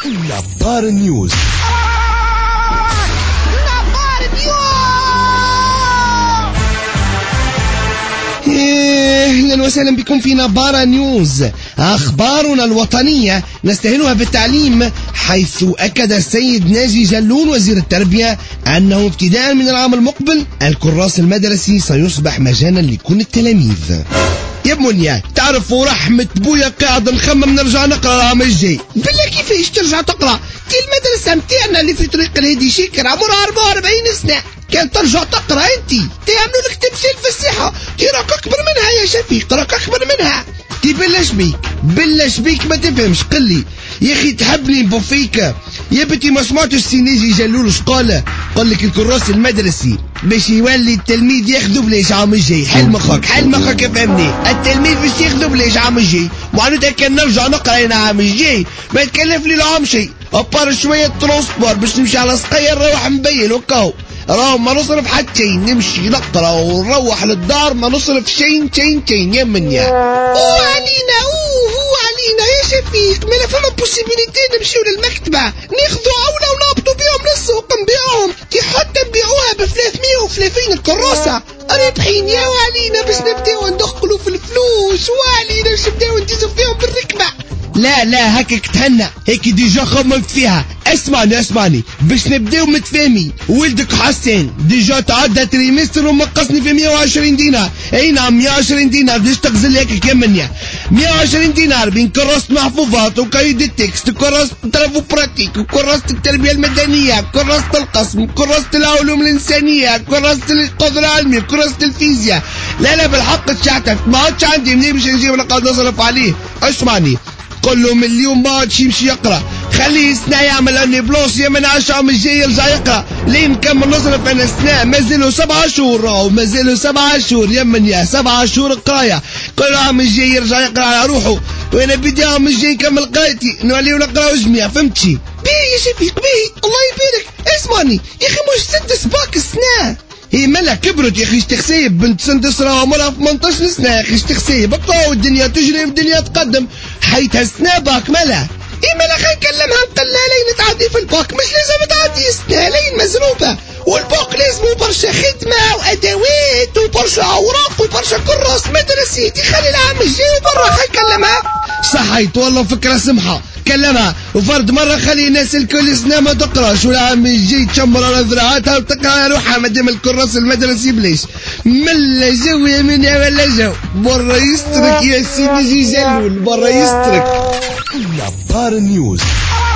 نبار نيوز. اهلا وسهلا بكم في نبار نيوز. اخبارنا الوطنية نستهلها بالتعليم، حيث اكد السيد ناجي جلون وزير التربية انه ابتداء من العام المقبل الكراس المدرسي سيصبح مجانا لكل التلاميذ. يا منيا تعرفوا رحمة بويا قاعد نخمم نرجع نقرا العام الجاي. بالله كيفاش ترجع تقرا؟ تي المدرسة متاعنا اللي في طريق الهادي شاكر عمرها 44 سنة، كان ترجع تقرا انتي تعملوا لك تمثيل في الساحة، تي راك اكبر منها يا شفيق، راك اكبر منها. تي بلاش بيك ما تفهمش، قلي يا اخي تحبني بوفيك يا بنتي. ما سمعتش سي ناجي جلولش قال لك الكراس المدرسي باش يولي التلميذ ياخذوا بلاش عام الجاي. حل مخك افهمني، التلميذ باش ياخذوا بلاش عام الجاي، معناتها كان نرجع نقرا انا عام الجاي ما يتكلف لي العام شيء، ابار شويه ترونسبور باش نمشي على سقيا نروح مبين وكاو، راهو ما نصرف حتى شيء، نمشي نقرا ونروح للدار ما نصرف شيء يا منيا. هو علينا يا شفيق، ما فما بوسيبيليتي نمشيو للمكتبة ناخذوا عولة ونهبطوا بيهم للسوق نبيعوهم، كي حتى نبيعوها ب 330 الكراسة رابحين يا علينا باش نبداو ندخلوا في الفلوس، وعلينا باش نبداو نديزو فيهم بالركبة. لا هكاك تهنى، هيك ديجا خممت فيها. اسمعني باش نبداو متفاهمين. ولدك حسين ديجا تعدى تريمستر ومقصني في 120 دينار. اي نعم 120 دينار باش تغزل هيك يا منيا، 120 دينار بين كراسة محفوظات وكايد التكست وكراسة ترافو براتيك وكراسة التربية المدنية، كراسة القسم، كراسة العلوم الإنسانية، كراسة القدرة العلمية، كراسة الفيزياء. لا بالحق تشعتفت، ما عادش عندي منين باش نجيب نقعد نصرف عليه. اسمعني قل له مليون ما عادش يمشي يقرا، خليه سنة يعمل اني بلوس يا من 10 من الجاي يرجع يقرا لين نكمل نصرف انا سنة. مازالوا 7 شهور، راهو مازالوا 7 شهور يا منيا، 7 شهور قرايه. كل عام الجاي يرجع يقرا على روحه، وانا بدي عام الجاي نكمل قرايتي نوليو نقراو جميع. فهمتشي؟ بيه يا شفيق بيه الله يبارك. اسمعني يا اخي مش 6 سباك السنة، هي ملا كبرت يا اخي تخسيب، بنت سندس راها عمرها 18 سنة يا اخي تخسيب، بقى والدنيا تجري والدنيا تقدم، حيتها سنة باك ملا. ايه ملا خلينا نكلمها نقلها لين تعدي في الباك، مش لازم تعدي سنة لين مزروبة، والباك لازمو برشا خدمة وادوات وبرشا اوراق وبرشا كراس مدرسي، تخلي العام الجاي برا خلينا نكلمها. صحيت والله فكرة سمحة، كلمها وفرد مرة خلي الناس الكل سنة ما تقراش، والعام الجاي تشمر على ذراعاتها وتقرا على روحها مادام الكراس المدرسي بليش. ملا جو يا مني ولا جو، برا يسترك يا سيدي جلول، برا يسترك. نبار نيوز.